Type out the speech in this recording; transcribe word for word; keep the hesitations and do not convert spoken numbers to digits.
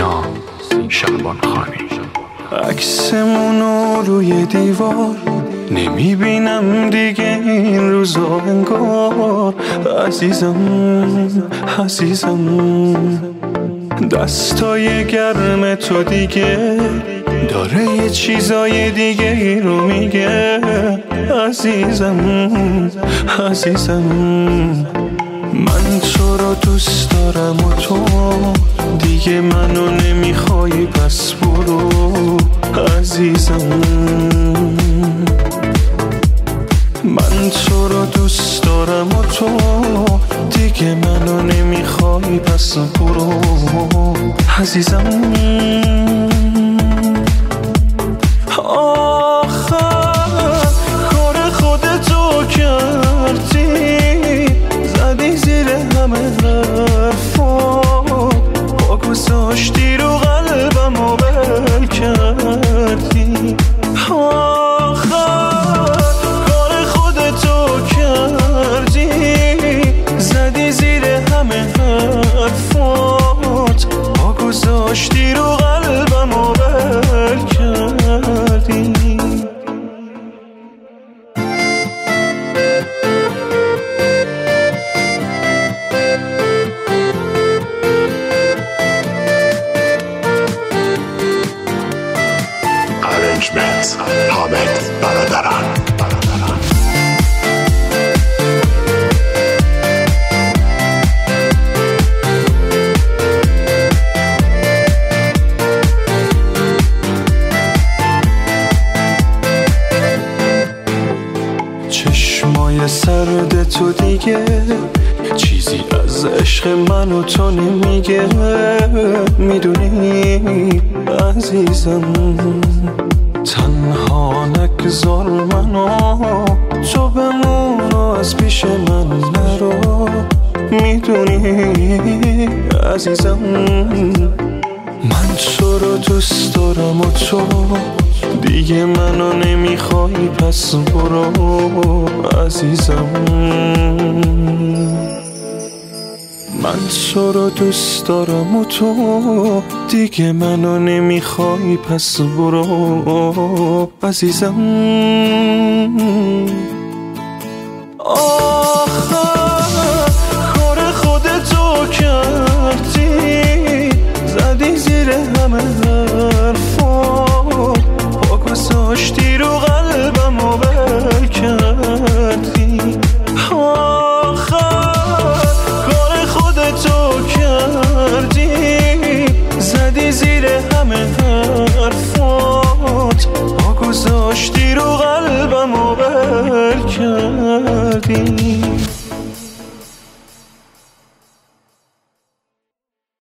سینا شعبانخانی. عکسمونو روی دیوار نمیبینم دیگه این روزا انگار. عزیزم عزیزم دستای گرم تو دیگه داره یه چیزای دیگه ای رو میگه. عزیزم عزیزم من تو رو دوست دارم و تو دیگه منو نمیخوای پس برو. عزیزم من تو رو دوست دارم و تو دیگه منو نمیخوای پس برو. عزیزم آخر کار خودتو کردی، زدی زیر همه حرفا، پا گذاشتی رو قلبم و بل کردی. آخر کار خودتو کردی، زدی زیر همه حرفات، پا گذاشتی رو قلبم و بل کردی. Arrangements حامد برادران. چشمای سرد تو دیگه چیزی از عشق من و تو نمیگه. میدونی عزیزم تنها نگذار منو، تو بمون از پیش من نرو. میدونی عزیزم من تو رو دوست دارم و تو دیگه منو نمیخوای پس برو. عزیزم من تو رو دوست دارم و تو دیگه منو نمیخوای پس برو. عزیزم آخر کار خودتو کردی، زدی زیر همه حرفا، پا گذاشتی رو قلبم و بل کردی. آخر کار خودتو کردی، زدی زیر همه حرفات، پا گذاشتی رو قلبم و بل کردی.